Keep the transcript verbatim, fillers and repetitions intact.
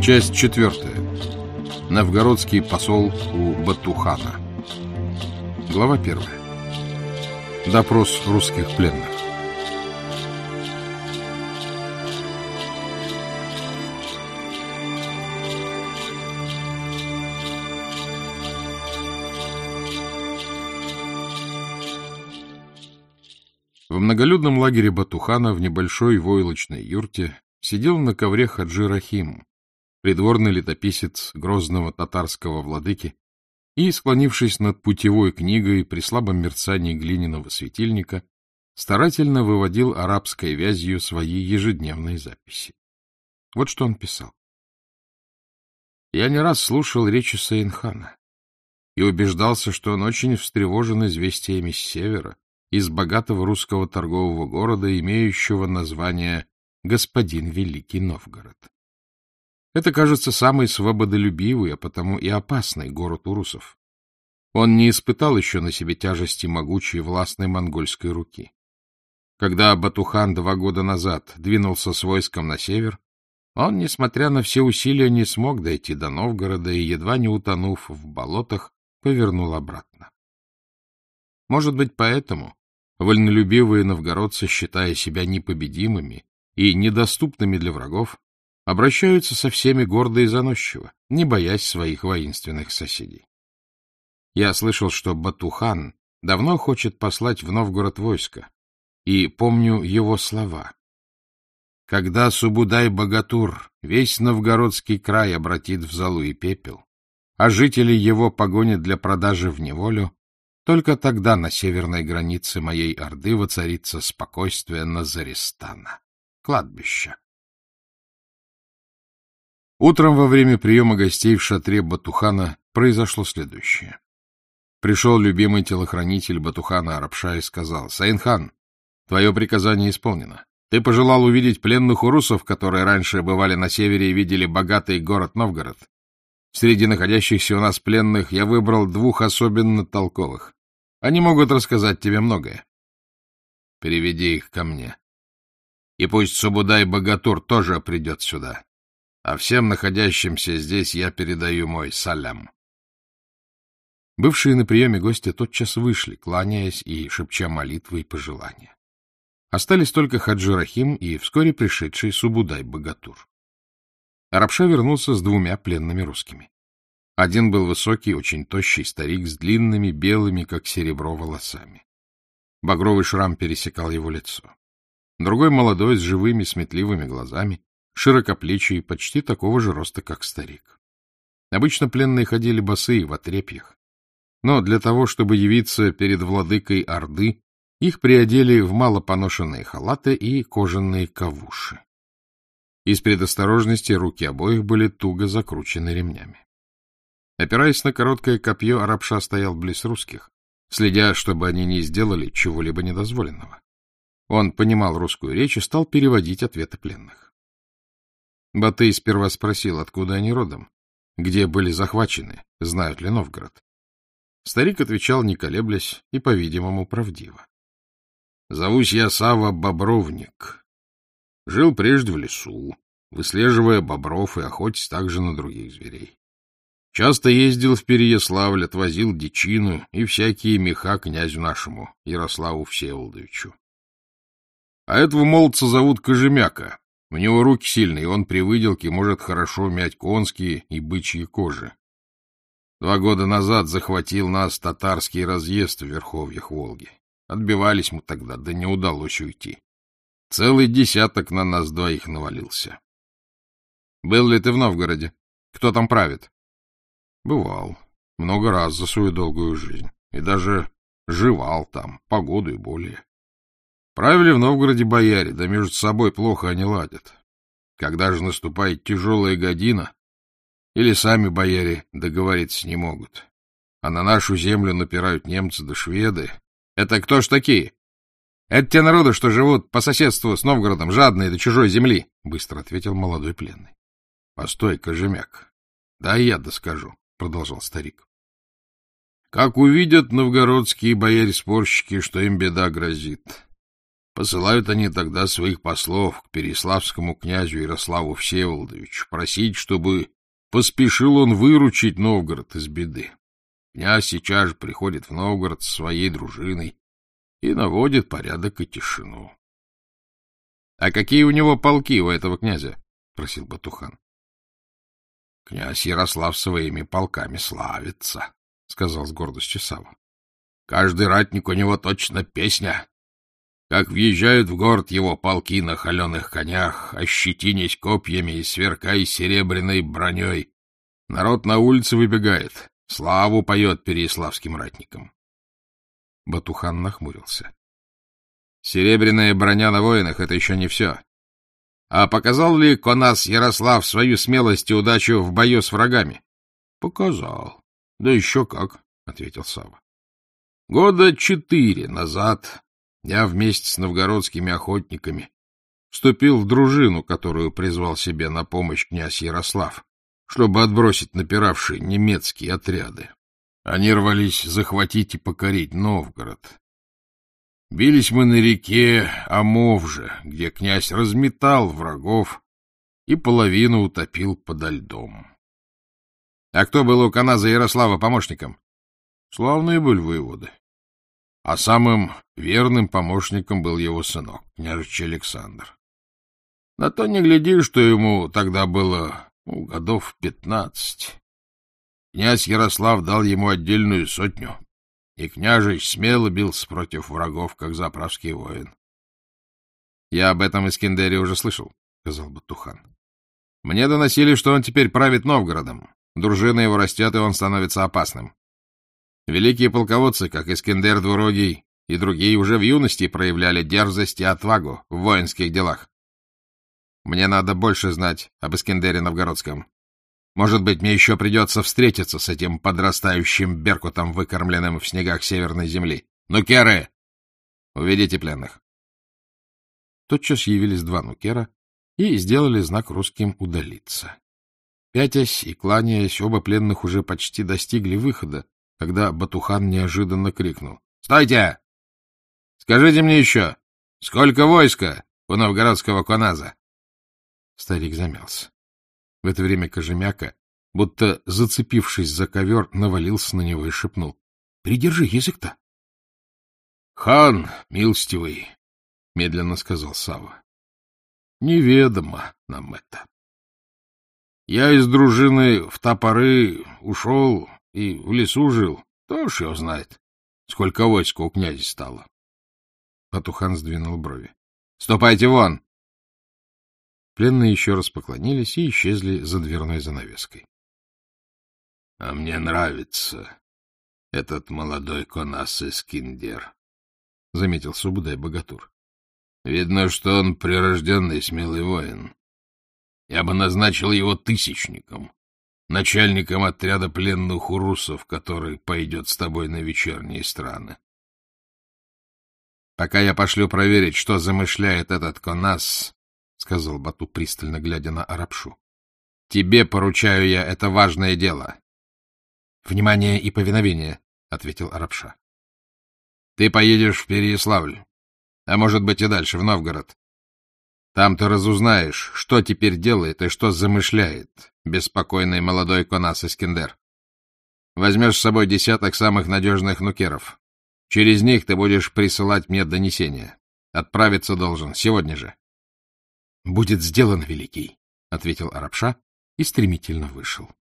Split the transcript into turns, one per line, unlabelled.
Часть четвертая. Новгородский посол у Батухана. Глава первая. Допрос русских пленных. В многолюдном лагере Батухана в небольшой войлочной юрте сидел на ковре Хаджи Рахим, придворный летописец грозного татарского владыки, и, склонившись над путевой книгой при слабом мерцании глиняного светильника, старательно выводил арабской вязью свои ежедневные записи. Вот что он писал. «Я не раз слушал речи Саинхана и убеждался, что он очень встревожен известиями с севера, из богатого русского торгового города, имеющего название «Господин Великий Новгород». Это, кажется, самый свободолюбивый, а потому и опасный город у русов. Он не испытал еще на себе тяжести могучей властной монгольской руки. Когда Батухан два года назад двинулся с войском на север, он, несмотря на все усилия, не смог дойти до Новгорода и, едва не утонув в болотах, повернул обратно. Может быть, поэтому вольнолюбивые новгородцы, считая себя непобедимыми и недоступными для врагов, обращаются со всеми гордо и заносчиво, не боясь своих воинственных соседей. Я слышал, что Батухан давно хочет послать в Новгород войско, и помню его слова. «Когда Субудай-Богатур весь новгородский край обратит в золу и пепел, а жители его погонят для продажи в неволю, только тогда на северной границе моей орды воцарится спокойствие Назаристана, кладбища». Утром во время приема гостей в шатре Батухана произошло следующее. Пришел любимый телохранитель Батухана Арапша и сказал: «Саинхан, твое приказание исполнено. Ты пожелал увидеть пленных урусов, которые раньше бывали на севере и видели богатый город Новгород. Среди находящихся у нас пленных я выбрал двух особенно толковых. Они могут рассказать тебе многое. Переведи их ко мне. И пусть Субудай-Богатур тоже придет сюда. А всем находящимся здесь я передаю мой салям». Бывшие на приеме гости тотчас вышли, кланяясь и шепча молитвы и пожелания. Остались только Хаджи Рахим и вскоре пришедший Субудай-Богатур. Арапша вернулся с двумя пленными русскими. Один был высокий, очень тощий старик с длинными, белыми, как серебро, волосами. Багровый шрам пересекал его лицо. Другой молодой, с живыми, сметливыми глазами, широкоплечий, почти такого же роста, как старик. Обычно пленные ходили босые, в отрепьях. Но для того, чтобы явиться перед владыкой Орды, их приодели в мало поношенные халаты и кожаные кавуши. Из предосторожности руки обоих были туго закручены ремнями. Опираясь на короткое копье, Арапша стоял близ русских, следя, чтобы они не сделали чего-либо недозволенного. Он понимал русскую речь и стал переводить ответы пленных. Батый сперва спросил, откуда они родом, где были захвачены, знают ли Новгород. Старик отвечал, не колеблясь, и, по-видимому, правдиво. «Зовусь я Сава Бобровник. Жил прежде в лесу, выслеживая бобров и охотясь также на других зверей. Часто ездил в Переяславль, отвозил дичину и всякие меха князю нашему, Ярославу Всеволодовичу. А этого молодца зовут Кожемяка. У него руки сильные, он при выделке может хорошо мять конские и бычьи кожи. Два года назад захватил нас татарский разъезд в верховьях Волги. Отбивались мы тогда, да не удалось уйти. Целый десяток на нас двоих навалился. Был ли ты в Новгороде? Кто там правит? Бывал. Много раз за свою долгую жизнь. И даже живал там, погоду и более. Правили в Новгороде бояре, да между собой плохо они ладят. Когда же наступает тяжелая година, или сами бояре договориться не могут, а на нашу землю напирают немцы да шведы. Это кто ж такие? Это те народы, что живут по соседству с Новгородом, жадные до чужой земли, — быстро ответил молодой пленный. — Постой, Кожемяк, да я доскажу, — продолжал старик. Как увидят новгородские бояре-спорщики, что им беда грозит,
Посылают они тогда своих послов к переяславскому князю Ярославу Всеволодовичу, просить, чтобы поспешил он выручить Новгород из беды. Князь сейчас же приходит в Новгород со своей дружиной и наводит порядок и тишину. — А какие у него полки, у этого князя? — просил Батухан. — Князь Ярослав своими полками славится, — сказал с гордостью Савва. — Каждый ратник у него точно песня. Как въезжают в город его полки на холеных конях, ощетинясь копьями и сверкая серебряной броней, народ на улице выбегает, славу поет переяславским ратникам. Батухан нахмурился. Серебряная броня на воинах — это еще не все. А показал ли Конас Ярослав свою смелость и удачу в бою с врагами? — Показал. — Да еще как, — ответил Савва. — Года четыре назад я вместе с новгородскими охотниками вступил в дружину, которую призвал себе на помощь князь Ярослав, чтобы отбросить напиравшие немецкие отряды. Они рвались захватить и покорить Новгород. Бились мы на реке Амовже, где князь разметал врагов и половину утопил подо льдом. А кто был у Коназа Ярослава помощником? Славные были воеводы. А самым верным помощником был его сынок, княжич Александр. На то не гляди, что ему тогда было ну, годов пятнадцать. Князь Ярослав дал ему отдельную сотню, и княжич смело бился против врагов, как заправский воин. — Я об этом Искендере уже слышал, — сказал Батухан. — Мне доносили, что он теперь правит Новгородом. Дружина его растет, и он становится опасным. Великие полководцы, как Искендер Двурогий и другие, уже в юности проявляли дерзость и отвагу в воинских делах. Мне надо больше знать об Искендере Новгородском. Может быть, мне еще придется встретиться с этим подрастающим беркутом, выкормленным в снегах северной земли. Нукеры! Уведите пленных. Тотчас явились два нукера и сделали знак русским удалиться. Пятясь и кланяясь, оба пленных уже почти достигли выхода, когда Батухан неожиданно крикнул. — Стойте! Скажите мне еще, сколько войска у новгородского Коназа? Старик замялся. В это время Кожемяка, будто зацепившись за ковер, навалился на него и шепнул. — Придержи язык-то. — Хан милостивый, — медленно сказал Савва, — неведомо нам это. Я из дружины в та поры ушел и в лесу жил. Кто ж его знает, сколько войска у князя стало. Батухан сдвинул брови. — Ступайте вон! Пленные еще раз поклонились и исчезли за дверной занавеской. — А мне нравится этот молодой Конас Искендер, — заметил Субудай-богатур. — Видно, что он прирожденный смелый воин. Я бы назначил его тысячником, начальником отряда пленных урусов, который пойдет с тобой на вечерние страны. — Пока я пошлю проверить, что замышляет этот Конас, — сказал Бату, пристально глядя на Арапшу, — тебе поручаю я это важное дело. — Внимание и повиновение, — ответил Арапша. — Ты поедешь в Переяславль, а может быть и дальше, в Новгород. Там ты разузнаешь, что теперь делает и что замышляет беспокойный молодой Конас Искендер. Возьмешь с собой десяток самых надежных нукеров. Через них ты будешь присылать мне донесения. Отправиться должен сегодня же. — Будет сделано, великий, — ответил Арапша и стремительно вышел.